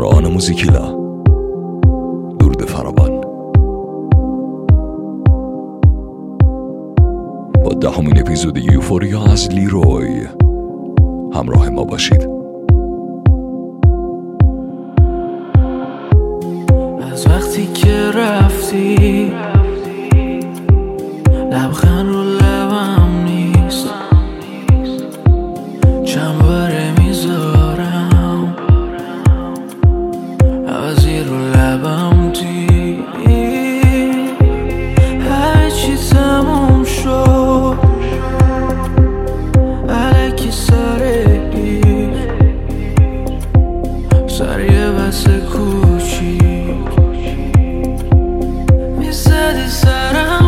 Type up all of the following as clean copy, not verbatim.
همراهان موزیکیلا، درود فراوان. با 10مین اپیزود یوفوریا از لیروی همراه ما باشید. از وقتی که رفتی لبخند رو لبم نیست، چند باره میذارم عوضی رو لبم دید. همه چی تموم شد الکی سر یه بس کوچیک میزدی سرم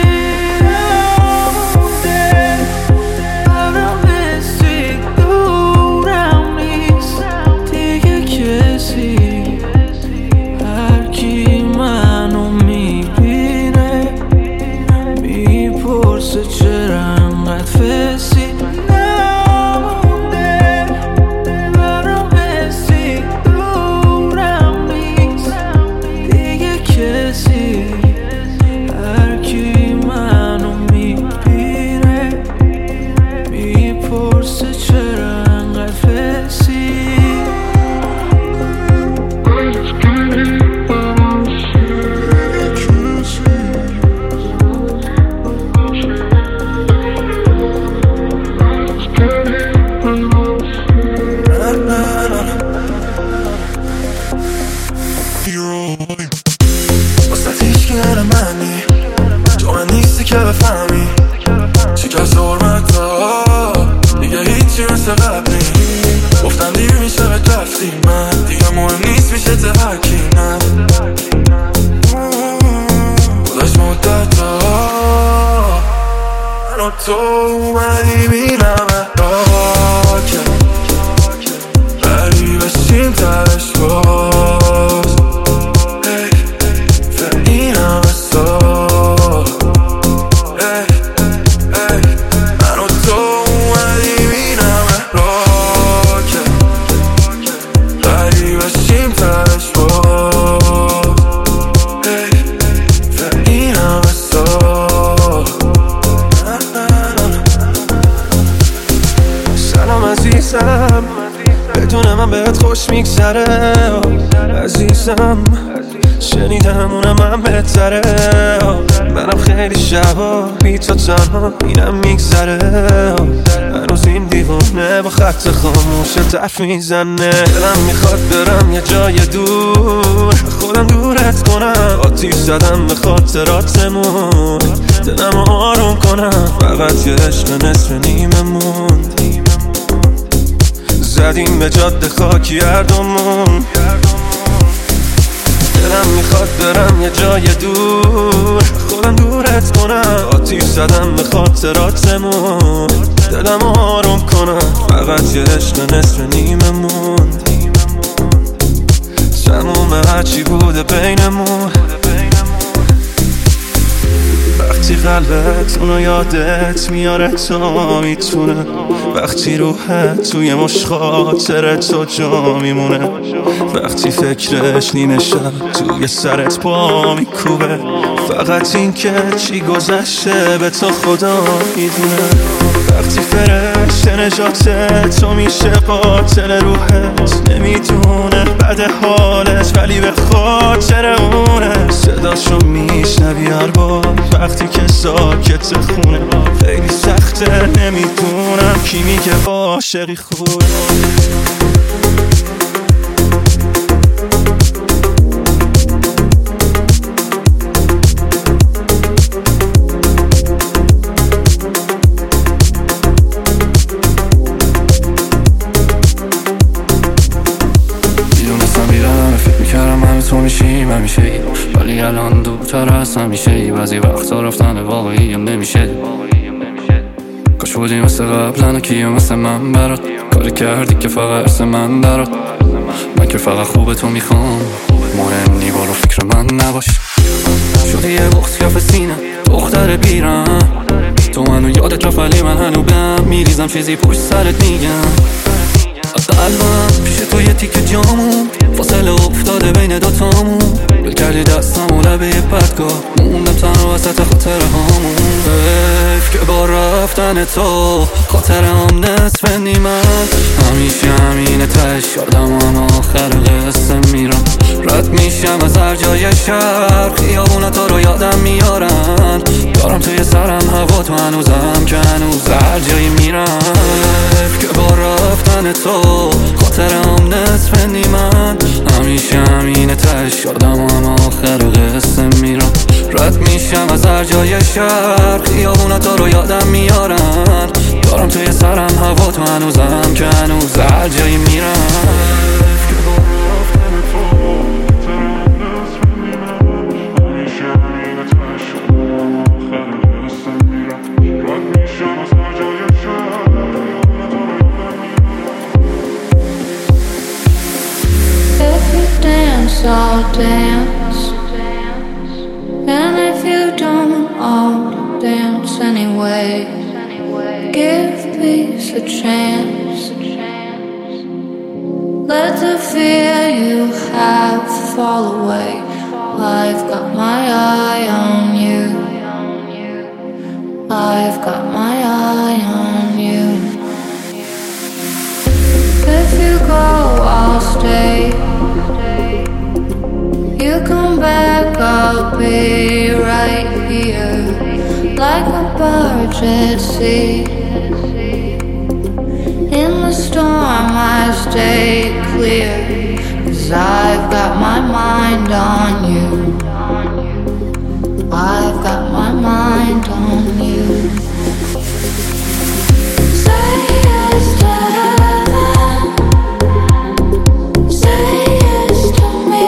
واسه هیچ که نره منی تو من نیستی که بفهمی شکست حرمتا دیگه هیچی مثل قبلی. گفتم دیر میشه به رفتی من دیگه مهم نیست میشه تحکی نه گذاشت مدتا من و تو اومدی بینمه راکه بری بشیم ترش باز این همه سال من و تو اومدی بینمه راکه بری بشیم ترش باز این همه سال. سلام عزیزم، بدون من بهت خوش میگذره عزیزم، شنیدم اونم من بهتره. منم خیلی شبا بی تو تنها اینم میگذره، هنوز این دیوانه با خط خاموش تف میزنه. دلم میخواد برم یه جای دور خودم دورت کنم، آتیش زدم به خاطراتمون دلم آروم کنم. فقط یه عشق نصف نیمه موند، زدیم به جاده خاکی هردومون. دلم میخواد برم یه جای دور خودم دورت کنم، آتیش زدم به خاطراتمون دلم آروم کنم. فقط یه عشق نصف نیمه موند، تموم هرچی بوده بینمون. وقتی قلبت اونو یادت میاره تا میتونه، وقتی روحت توی مش خاطر تو جا میمونه، وقتی فکرش نیمه شب توی سرت پا میکوبه. فقط این که چی گذشته به تو خدا میدونه، وقتی فرشته نجاتت تو میشه قاتل روحت. نمیدونه بده حالت ولی به خاطر اونه، صداشو میشنوی هر بار وقتی که ساکت خونه. خیلی سخته نمیدونم کی میگه عاشقی خوب. تو میشیم همیشه ای، ولی الان دورتر از همیشه ای. بعضی وقتا رفتن واقعی هم نمیشه، کاش بودی مثل قبلن کیه مثل من برات کاری کردی که فقط ارس من درات. من که فقط خوب تو میخوام، مهم نی برو فکر من نباش. شدی یه بخت کف سینه دختر بیرم، تو منو یادت رفت ولی من هنو بهم میریزم چیزی پشت سرت میگم. قلبم پیش تو یه تیکه جامون، فاصله افتاده بین دوتامون. دل کردی دستم و لبه یه پدگاه، موندم تنها وسط خاطره هامون. حیف که با رفتن تو خاطرم نصف نیمن. همیشه همینه تش یادم هم آخر قصه میرم. رد میشم از هر جای شهر، خیابونا تو رو یادم میارن. دارم توی سرم هوا تو هنوزم که هنوز هر جایی میرم. حیف که با رفتن تو خاطرم نصف نیمن. همیشه همینه تش یادم هم آخر قصه میرم. رد میشم از هر جای شهر، خیابونا تو رو یادم میارن. دارم توی سرم هوا تو هنوزم که هنوز هر جایی میرم. I'll dance, and if you don't, I'll dance anyway. Give peace a chance. Let the fear you have fall away. I've got my eye on you. I've got my eye on you. If you go, I'll stay. You come back, I'll be right here, like a bird at sea. In the storm I stay clear, 'cause I've got my mind on you. I've got my mind on you. Say yes to heaven. Say yes to me.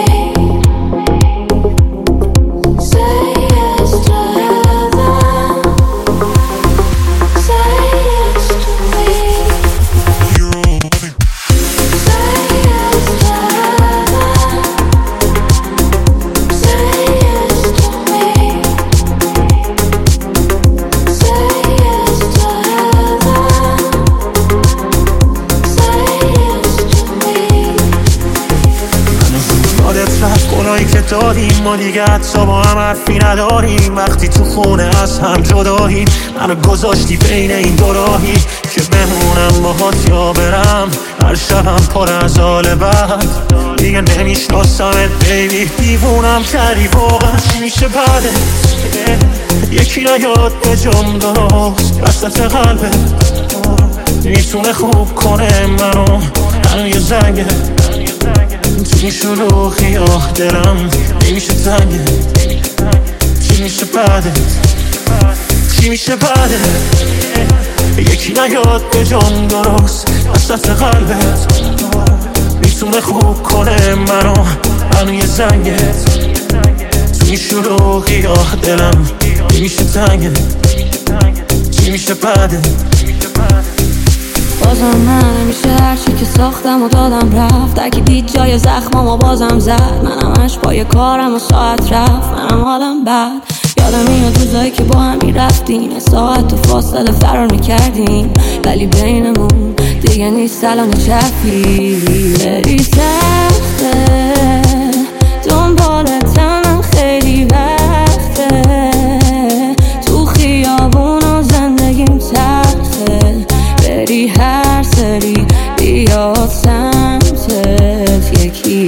داریم ما دیگه حتی با هم حرفی نداریم. وقتی تو خونه از هم جداییم، منو گذاشتی بین این دو راهی که بمونم باهات یا برم. هر شبم پر از حال بد، دیگه نمیشناسمت بیبی. دیوونم کردی واقعا، چی میشه بعدت؟ یکی نیاد به جام درست وسط قلبت، میتونه خوب کنه منو یه زنگه. تو این شلوغی دلم نمیشه تنگه. چی میشه بعدت؟ چی میشه بعدت؟ یکی نیاد به جام درست وسط قلبت، میتونه خوب کنه منو یه زنگه. تو این شلوغی دلم نمیشه تنگه. چی میشه بعدت؟ بازم من نمیشه هرچی که ساختم و دادم رفت. درکی دید جای زخمم و بازم زد. منم همش پای کارم و ساعت رفت. منم حالم بد. یادم میاد روزایی که با هم میرفتیم، ساعت تو فاصله فرار میکردیم، ولی بینمون دیگه نیست الان چفی. خیلی سخته دنبالتم، خیلی وقته تو خیابون و زندگیم تخته. بری هر سری بیاد سمتت یکی.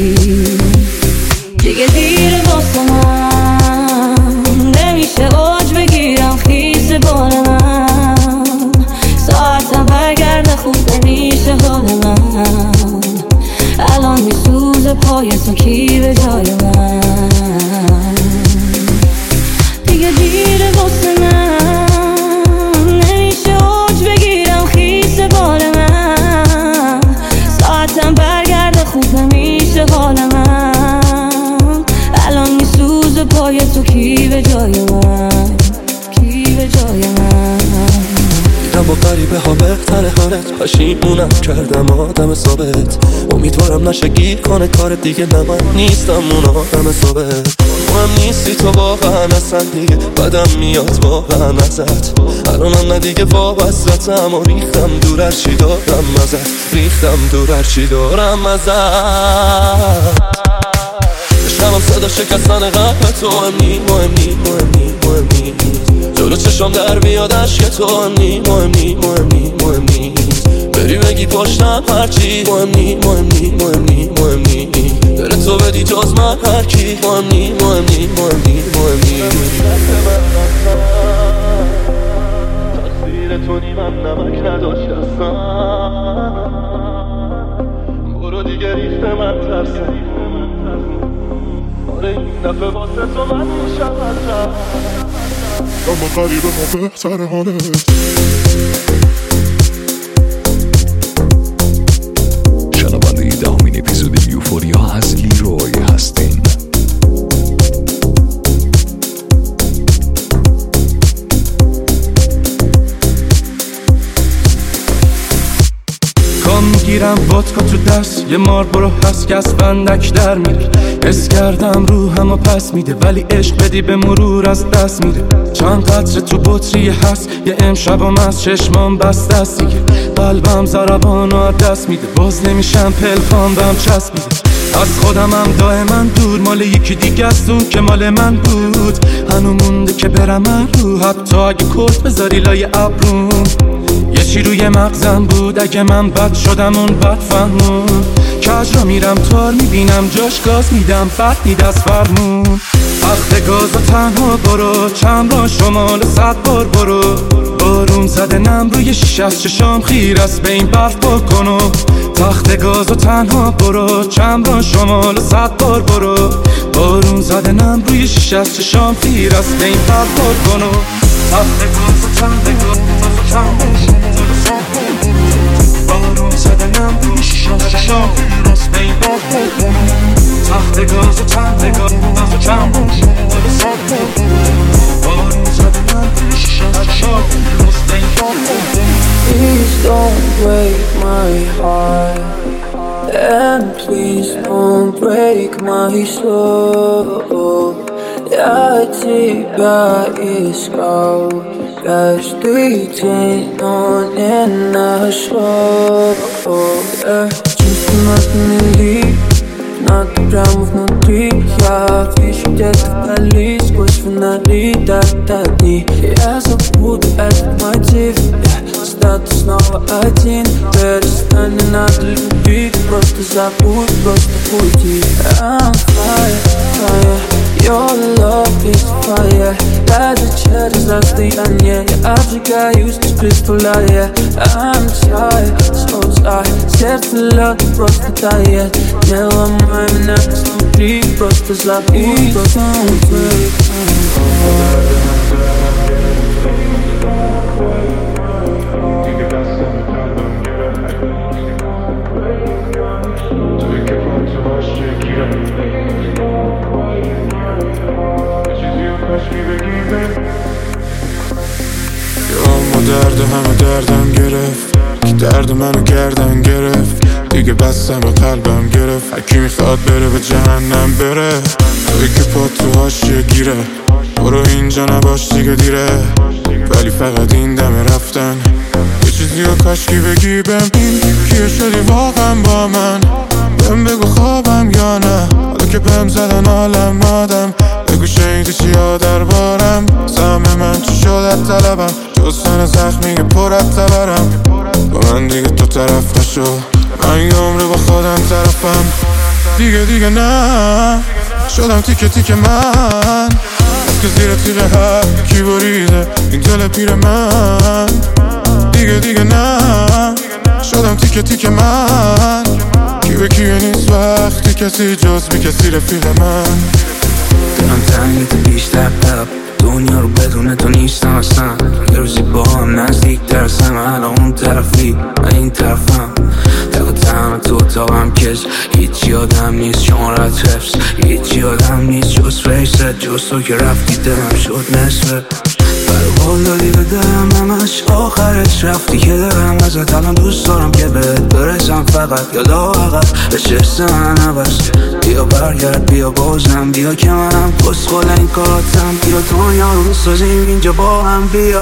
دیگه دیره واسه من، نمیشه اوج بگیرم خیس بال من. ساعتم برگرده خوب نمیشه حال من. الان میسوزه پای تو کی به جای من. دیگه دیره واسه من، نمیشه اوج بگیرم خیس بال من. ساعتم برگرده خوب نمیشه حال من. الان میسوزه پای تو کی به جای من. کی به جای من. دیدم با غریبه ها بهتره حالت، پشیمونم کردم آدم ثابت. امیدوارم نشه گیر کنه کار دیگه، نه من نیستم اون آدم ثابت. هم نیستی تو واقعا اصلا دیگه بدم میاد واقعا ازت الانم نه دیگه وابستم و ریختم دور هرچی دارم ازت ریختم دور هرچی دارم ازت شمم صدا شکستن قلب تو هم مهم نیست جلو چشم در بیاد عشق تو هم مهم نیست بری بگی پشتم هرچی مهم نیست دل تو بدی جز من هرکی مهم نیست تقصیر تو نیمم نمک نداشت اصلا برو دیگه ریخت من ترسم آره این دفعه واسه تو من میشم اما قریبه ما بهتر حالت شنونده دهمین اپیزود یوفوریا از لیروی هستین. میگیرم ودکا تو دست یه ماربرو هست که از فندک در میره حس کردم روحمو پس میده ولی عشق بدی به مرور از دست میره چند قطره تو بطری هست یه امشبم از چشمام بسته است دیگه قلبم ضربانو از دست میده باز نمیشم پلکام بهم چسبیده از خودمم دائما دور مال یکی دیگه است اون که مال من بود هنو مونده که برم من رو حتی اگه کلت بذاری لای ابروم یه چی روی مغزم بود اگه من بد شدم اون بد فهمون کج را میرم تار میبینم جاش گاز میدم بد نید از فرمون وقت گاز و تنها برو چند را شمال 100 بار برو بارون زده نم روی شیشه از چشام خیر است به این برف بکن و تخت گاز و تنها برو چند را شمال 100 بار برو بارون زده نم روی شیشه از چشام خیر است به این برف بکن و تخت گاز و تنها بارون زده نم روی شیشه از چشام خیر است به این برف بکن تخت گاز و تنها Please don't break my heart, and please don't break my soul. Я тебя искал каждый день, но не нашел. Чувства над мели, надо прямо внутри. Я вижу где-то вдали сквозь фонари дни. Я забуду этот мотив, статус снова один. Перестань, не надо любить, просто забудь, просто уйди. I'm fire, fire, your love is fire. Даже через расстояние я обжигаюсь, не представляя. I'm tired, so tired, сердце лед просто тает. Не ломай меня изнутри, просто забудь, просто уйди. درد همه دردم گرفت که درد منو گردن گرفت دیگه بستم و قلبم گرفت هرکی میخواد بره به جهنم بره توی که پا تو هاشیه گیره برو اینجا نباش دیگه دیره ولی فقط این دم رفتن یه چیزی رو کاشکی بگی بهم این کیه شدی واقعا با من بهم بگو خوابم یا نه حالا که بهم زدن عالم آدم بگو شنیدی چیا دربارم سهم من چی شد از طلبم جز تن زخمی که پر از تبرم با من دیگه تو طرف نشو من یه عمره با خودم طرفم دیگه نه شدم تیکه من از که زیر تیغ هر کی بریده این دل پیر من دیگه نه شدم تیکه من کی به کیه نیست وقتی کسی جز بی کسی رفیق من دلم تنگیت بیشتر پپ دنیا رو بدون تو نیستم اصلا یه روزی با هم نزدیک ترسم الان اون طرفی من این طرفم دقیقا تو اتاقم کش هیچی آدم نیست شمارت رفس هیچی آدم نیست جز فیست جز تو که رفتی دلم شد نصفه قول دادی به دلم همش آخرش رفتی که دارم ازت الان دوست دارم که بهت برسم فقط یا لااقل به چشم من عوض بیا برگرد بیا بازم بیا که منم کسخل این کاراتم بیا دنیا رو سازیم اینجا با هم بیا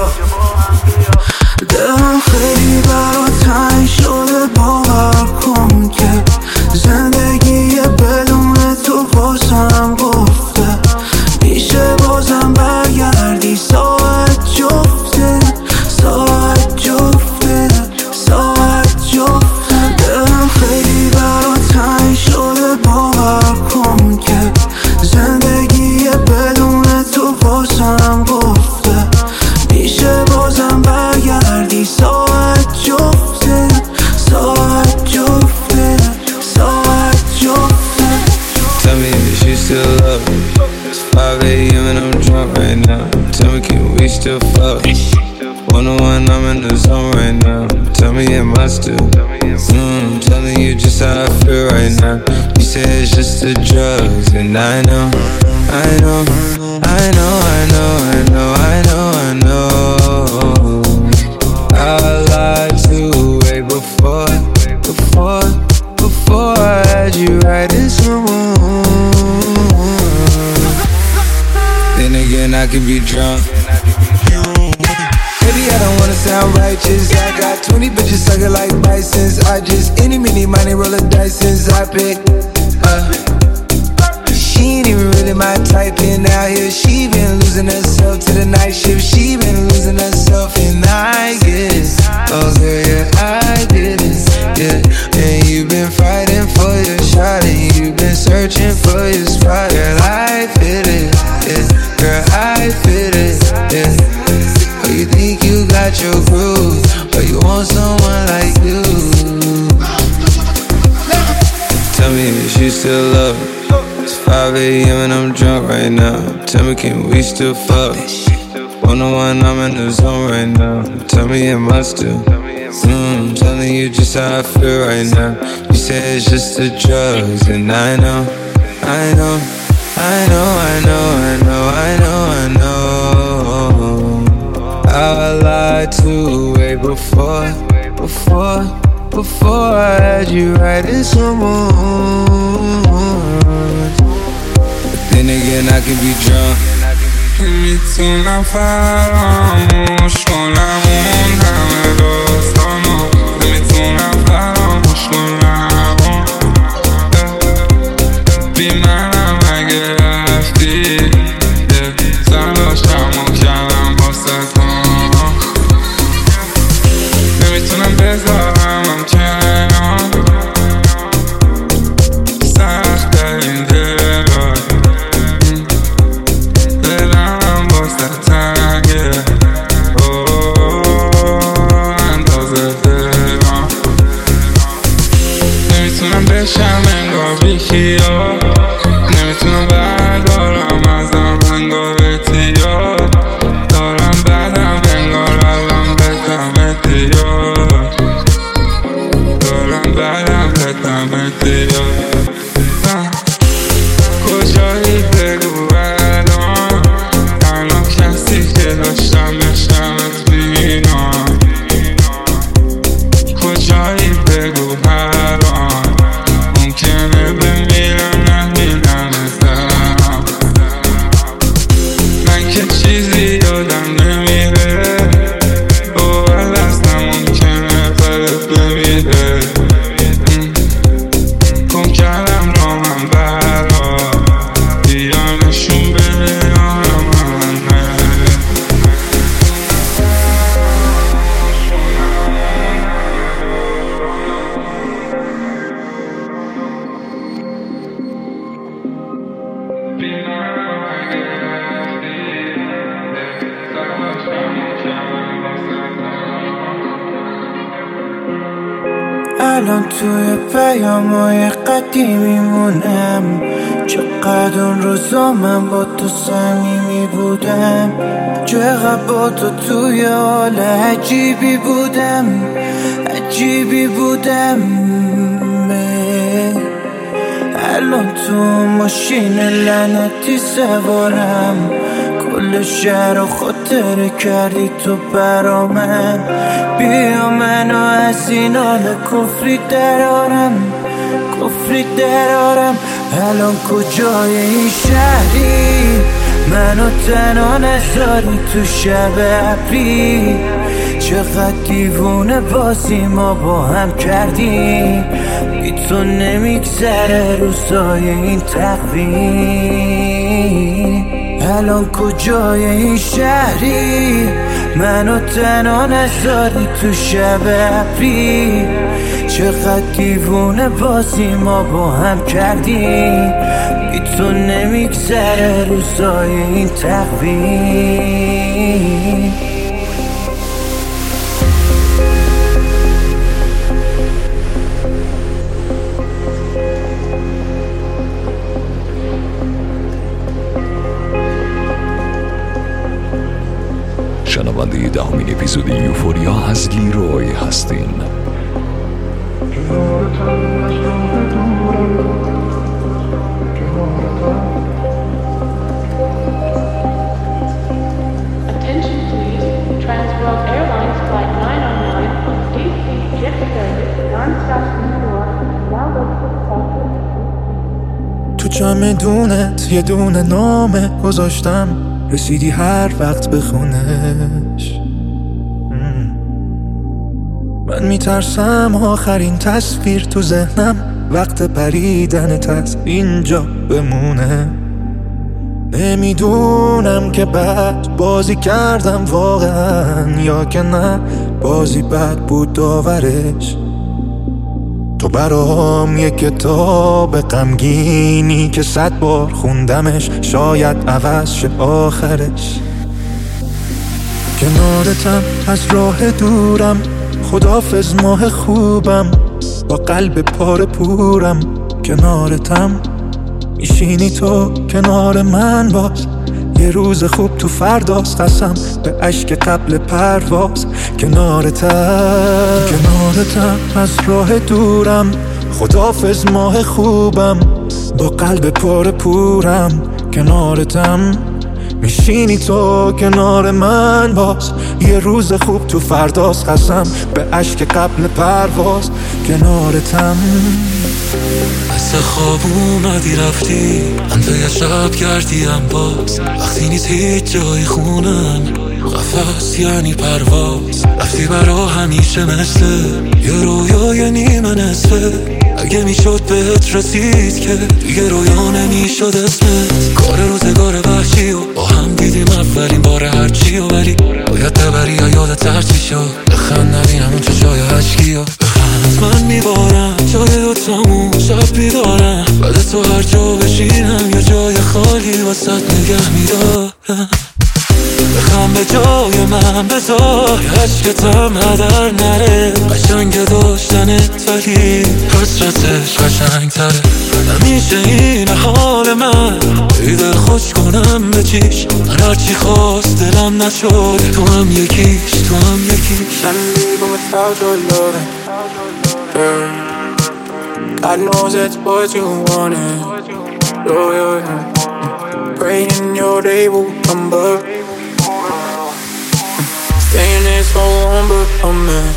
دلم خیلی برات تنگ شده باور کن که زندگی بدون تو واسم گفته میشه بازم برگردی ساعت جفته ساعت جفته ساعت جفته دلم خیلی برات تنگ شده باور کن که زندگی بدون تو واسم گفته میشه بازم برگردی ساعت جفته ساعت جفته ساعت جفته Tell me that you still love me. It's 5 a.m. and I'm drunk right now. Tell me can we still fuck? 101 I'm in the zone right now. Tell me am I still telling you just how I feel right now. You say it's just the drugs and I know I know I know I know I know I know I know I lied to way before I had you right in someone. Then again I could be drunk. Baby I don't wanna sound righteous. I got 20 bitches sucking like Bisons. I just any mini money roll a dice since I picked She ain't even really my type and out here she been losing herself to the night shift. She been losing herself and I guess oh girl yeah I did it yeah. And you've been fighting for your shot and you've been searching for your spot. Girl I fit it yeah. Girl I fit it yeah. Oh you think you got your groove but you want someone like you. Tell me that you still love me. It's 5 a.m. and I'm drunk right now. Tell me can we still fuck? 101 I'm in the zone right now. Tell me am I still telling you just how I feel right now. You say it's just the drugs and I know I know I know I know I know I know I know I lied to way before I had you right in someone. But then again I can be drunk. میتونم فراموش کنم اون همه داستانو میتونم فراموش کنم بی منم اگه رفتی تلاشمو کردم واسه تو نمیتونم بذارم کنار سخت این دلای دلم واسه تنگه اندازه دلم نمیتونم بشم انگار بیخیال نمیتونم بردارم ازم انگار اتیار دارم بدم انگار الان بزم اتیار دارم بدم بزم اتیار کجایی بگو الان تنها کسی که داشتم نشمت بینم کجایی بگو الان ممکنه بمیرم نمیدن ازم من که چیزی یادم نمیره باور اصلا ممکنه فرق بمیره گم کردم را من برا بیا نشون بده الان توی پیامای قدیمیمونم چقدر اون روزا من با تو صمیمی بودم چقدر با تو توی حال عجیبی بودم الان تو ماشین لعنتی سوارم کل شهر رو خاطره کردی تو برامن. بیا منو از این حال کفری درارم الان کجای این شهری؟ منو تنها نذاری تو شب ابری. چقدر دیوونه بازی ما با هم کردیم، بی تو نمیگذره روزای این تقویم. الان کجای این شهری؟ منو تنها نذاری تو شب ابری. چقدر دیوونه بازی ما با هم کردیم، بی تو نمیگذره روزای این تقویم. شنونده 10مین اپیزود یوفوریا از لیروی هستین. تو چمدونت یه دونه نامه گذاشتم، رسیدی هر وقت بخونش. من میترسم آخرین تصویر تو ذهنم وقت پریدنت از اینجا بمونه. نمیدونم که بد بازی کردم واقعا یا که نه بازی بد بود داورش. تو برام یه کتاب غمگینی که 100 بار خوندمش، شاید عوض شه آخرش. کنارتم از راه دورم، خداحافظ ماه خوبم، با قلب پاره پورم. کنارتم میشینی تو کنار من باز، یه روز خوب تو فرداست، قسم به اشک قبل پرواز. کنارتم از راه دورم، خداحافظ ماه خوبم، با قلب پاره پورم. کنارتم میشینی تو کنار من باز، یه روز خوب تو فرداست، قسم به اشک قبل پرواز. کنارتم مثل خواب اومدی رفتی، من توی شب کردیم باز. وقتی نیست هیچ جای خونم، قفس یعنی پرواز. رفتی برا همیشه مثل یه رویای نیمه نصفه. اگه میشد بهت رسید که دیگه رویا نمیشد اسمت. کار روزگار وحشی و با هم دیدیم اولین بار هرچی و ولی باید ببری یا یادت هرچی شد. بخند نبینم اون چشای عشقی و بخند. من میبارم جای دوتامون شب بیدارم، بعد تو هر جا بشینم یه جای خالی واسه نگه میدارم. بخم به جای من بذار یه عشقتم هدر نره. قشنگ داشتنت ولی حسرتش قشنگ تره. همیشه این حال من، ای دل خوش کنم به چیش. من هرچی خواست دلم نشد، تو هم یکیش. I'm leaving without your loving, yeah. God knows that's what you wanted, yeah. Praying your day will come back. Staying there so long but I'm in.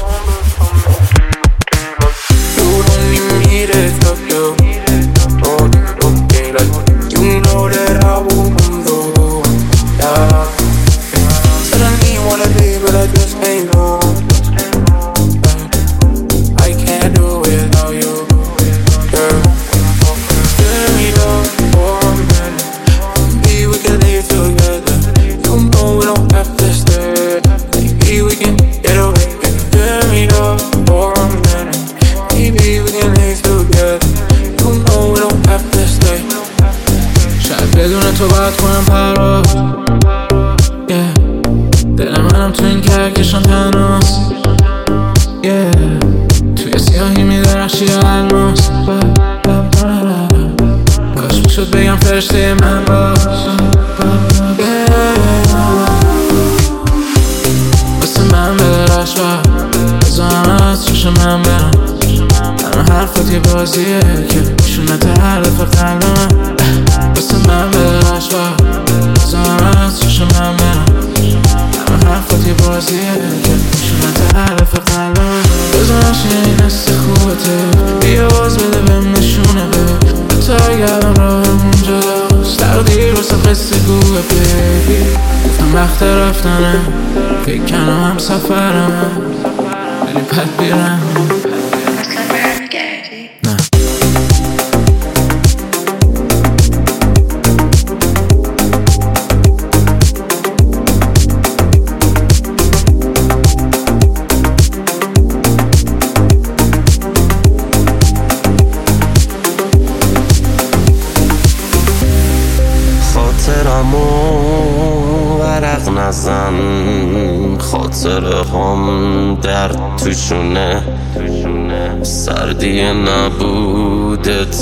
You don't need me to stop you, oh, okay. Like, you know that I will come through, yeah. Suddenly you wanna leave but I just ain't know. I can't do without you, girl. Give me love for a minute, maybe we can live together. You know we don't have to stay, maybe we can get away. Give me love for a minute, maybe we can live together. You know we don't have to stay. شاید بدون تو باید کنم پرواز، yeah. دل منم تو این کهکشان تنهاست، yeah. توی سیاهی میدرخشی الماس. کاش میشد بگم فرشته من باش، yeah. واسه من بدرخش و بزنم از چشم من برم. همه حرفات یه بازیه که شونت هر دفعه قلب من. واسه من بدرخش و بزنم از چشم من غلطه بیا باز بده بهم نشونه به تو اگرم راهمون جداست تقدیر واسه قصه گوه بیبی گفتم وقت رفتنه فکر کنم هم سفرمه ولی پد بیرم ورق نزن خاطره هم درد توشونه سردی نبودت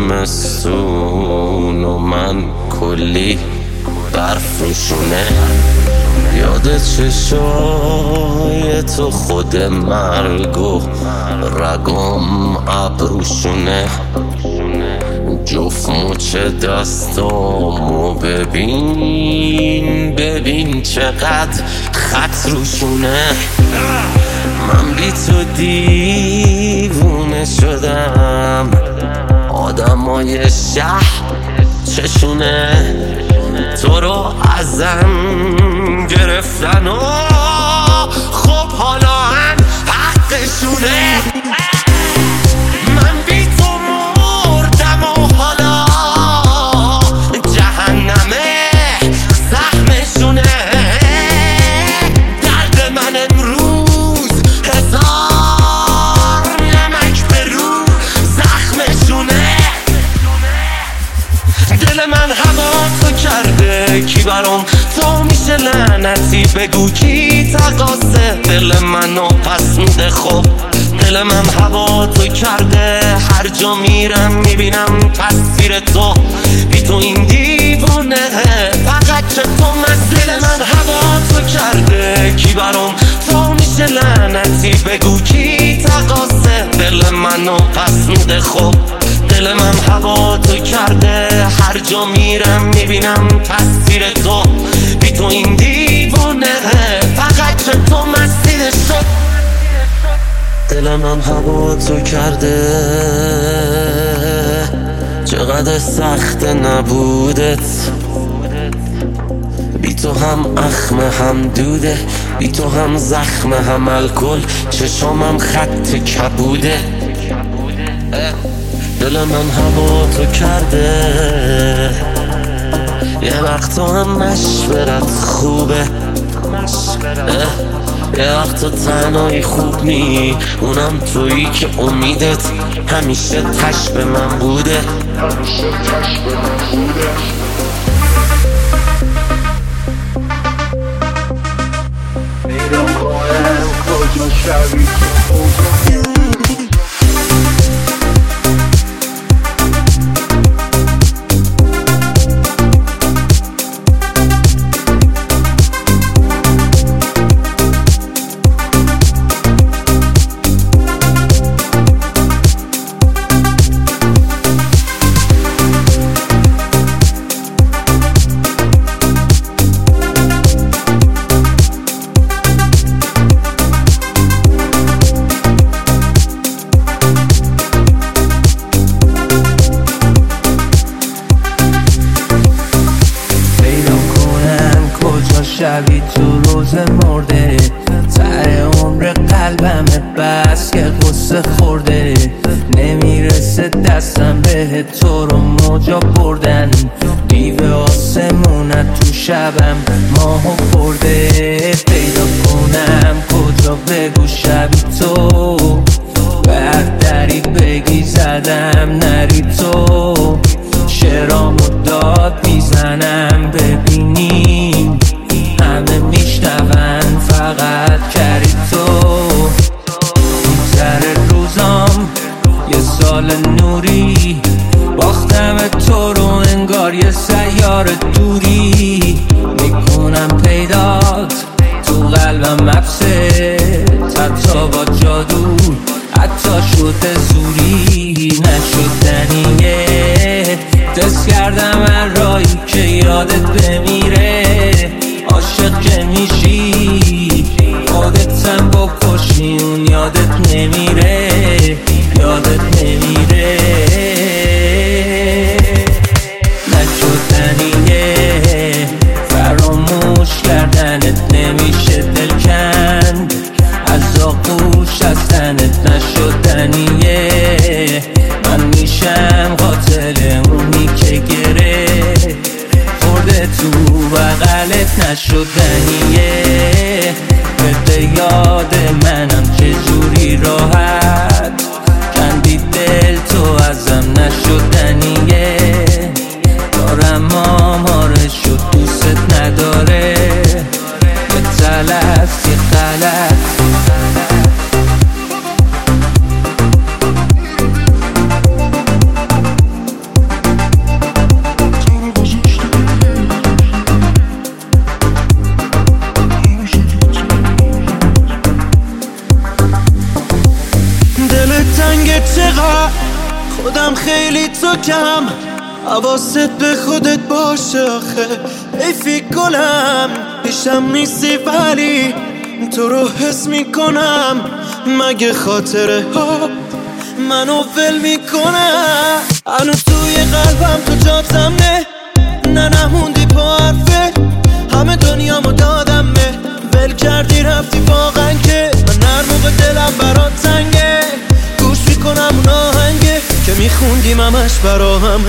زمستون و من کلی برف روشونه یاد چشای تو خود مرگ و رگام ابروشونه جفت مچ دستامو ببین چقدر خط روشونه من بی تو دیوونه شدم آدمای شهر چشونه تو رو ازم گرفتن و خب حالا هم حقشونه دل من هوا تو کرده کی برام تو میشه لعنتی بگو کی تقاسه دل منو پس میده خب دل من هوا تو کرده هر جا میرم میبینم تصویر تو بی تو این دیوونه فقط که تو دل من هوا تو کرده کی برام تو میشه لعنتی بگو کی تقاسه دل منو پس میده خب دل من هوا تو کرده هر جا میرم میبینم تصویر تو بی تو این دیوونه فقط که تو مسیرش شد دل من هوا تو کرده چقدر سخت نبودت بی تو هم اخمه هم دوده بی تو هم زخمه هم الکل چشامم خط کبوده دل من هوا تو کرده یه وقت تو هم مشورت خوبه یه وقت تو تنهایی خوب نی اونم تویی که امیدت همیشه تش به من بوده میرم کنم کجا شبی شبی تو روز مرده تر عمر قلبمه بس که قصه خورده نمیرسه دستم به تو رو موجا بردن دیو آسمونت تو شبم ماهو خورده پیدا کنم کجا بگو شبی تو بردری بگی زدم نری تو شعرامو داد میزنم ببینیم همه میشنون فقط کردی تو میگذره روزام یه سال نوری باختم تو رو انگار یه سیاره دوری میکنم پیدات تو قلبم مبسه حتی با جادو حتی شده زوری نشدنیه دست کردم هر رایی که یادت بمیره عاشق که میشی خودتم بکشی اون یادت نمیره یاد روش از تنت نشدنیه. من میشم قاتل اونی که گره خورده تو بغلت نشدنیه. بده یاد منم چجوری راحت کندی دل تو ازم نشدنیه. دارم آماره شد دوست نداره به تلف یه غلط. چقدر خودم خیلی تو کم حواست به خودت باشه آخه ای فکر کنم پیشم نیستی ولی تو رو حس میکنم. مگه خاطره ها منو ول میکنم؟ هنو توی قلبم تو جاتم نه نموندی پا حرفه. همه دنیامو دادمه ول کردی رفتی واقعا که من هر موقع دلم برات تنگه گوش میکنم اون آهنگه که میخوندیم همش براهم.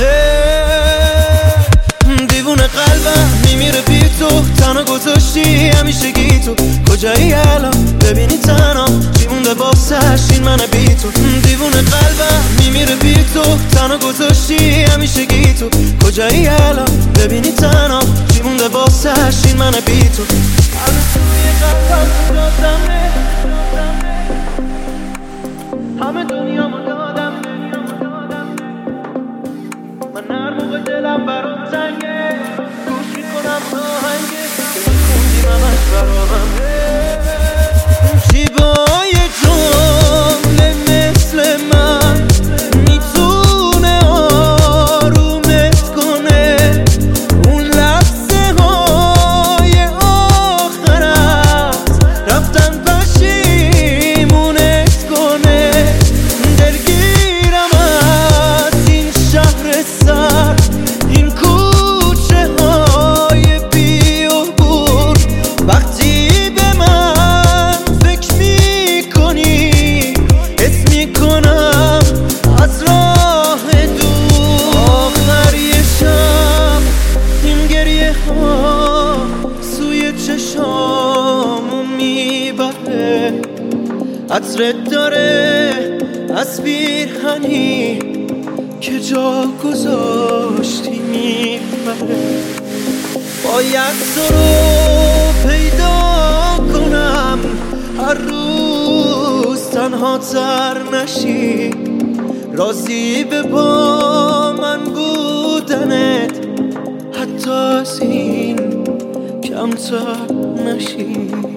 دیوونه قلبم میمیره بی تو تنها گذاشتی همیشه گی تو کجایی الان ببینی تنها چی مونده واسش این من بی تو. دیوونه قلبم میمیره بی تو تنها گذاشتی همیشه گی تو کجایی الان ببینی تنها چی مونده واسش این من بی تو. همه دنیامو دادم من هر موقع دلم برام تنگه گوش میکنم آهنگه که میخوندیم همش براهم. جیبای جمله مثل من میتونه آرومت کنه. اون لحظه های آخرت رفتن پشیمونت کنه. دلگیرم از این شهر سر این کوچه های بی عبور وقتی به من فکر میکنی حس میکنم از راه دور. آخری شب این گریه ها سوی چشامو میبره عطرت داره از پیرهنی که جا گذاشتی میبره. باید تو رو پیدا کنم هر روز تنها تر نشی راضی به با من بودنت حتی از این کمتر نشی.